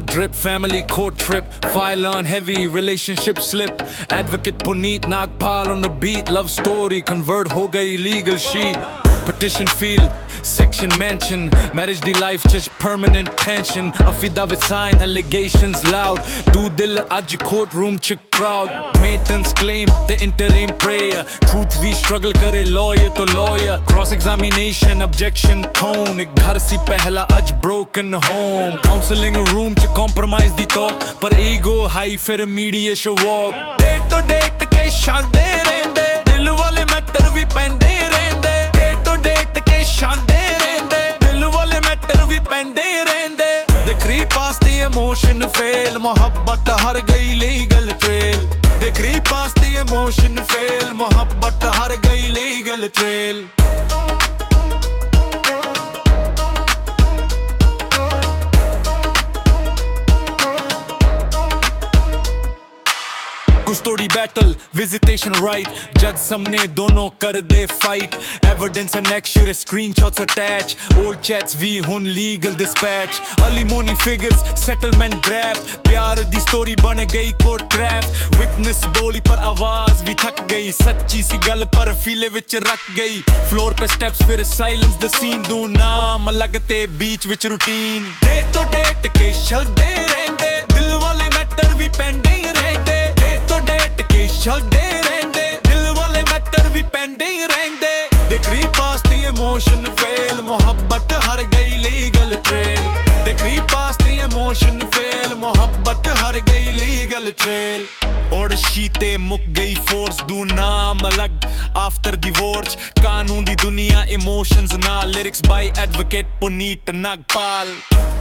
drip, family court trip, file on heavy, relationship slip, advocate Puneet Nagpal on the beat, love story convert ho gayi legal sheet, petition field, section mention, marriage the life just permanent tension, affidavit sign, allegations loud, do dil aj courtroom ch crowd, maintenance claim, the interim prayer, truth we struggle kare lawyer to lawyer, cross examination, objection tone, ek ghar si pehla aj broken home, counseling room ch compromise di talk, par ego high fir mediation walk, day to date ke shande rende, dil wale matter vi pende rende, day to date ke shande rende, dil wale matter vi pende rende, they creep past the emotion fail, mohabbat har gayi legal trail, they creep past the emotion fail, mohabbat har gayi legal trail. Custody battle, visitation right, judge samne dono kar de fight, evidence and extra screenshots attach, old chats we hun legal dispatch, alimony figures, settlement grab, प्यार दी story बन गई court trap, witness बोली पर आवाज भी थक गई, सच्ची सी गल पर फीले विच रख गई, floor पे steps फिर silence the scene, दू नाम लगते बीच विच routine, day to date के चलते रहंदे, दिल वाले मैटर भी पेंडिंग रहंदे, चलते रहंदे, दिल वाले मैटर भी पेंडिंग रहंदे, they creep past the emotion fail, मोहब्बत हर गई legal trail, they creep past the emotion fail, मोहब्बत हर गई legal trail, और शीते मुक गई force दू नाम अलग after divorce, कानून दी दुनिया emotions ना, lyrics by advocate Puneet Nagpal.